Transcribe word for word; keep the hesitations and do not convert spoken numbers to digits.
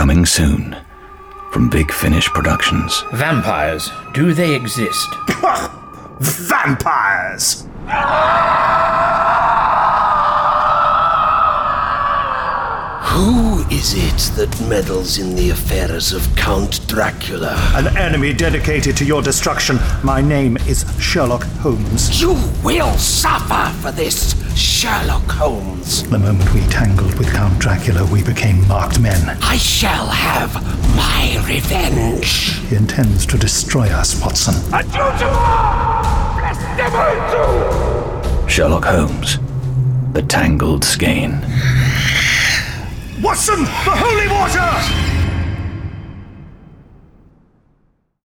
Coming soon from Big Finish Productions. Vampires, do they exist? Vampires! Who is it that meddles in the affairs of Count Dracula? An enemy dedicated to your destruction. My name is Sherlock Holmes. You will suffer for this, Sherlock Holmes. The moment we tangled with Count Dracula, we became marked men. I shall have my revenge. He intends to destroy us, Watson. Sherlock Holmes, The Tangled Skein. Watson, the holy water!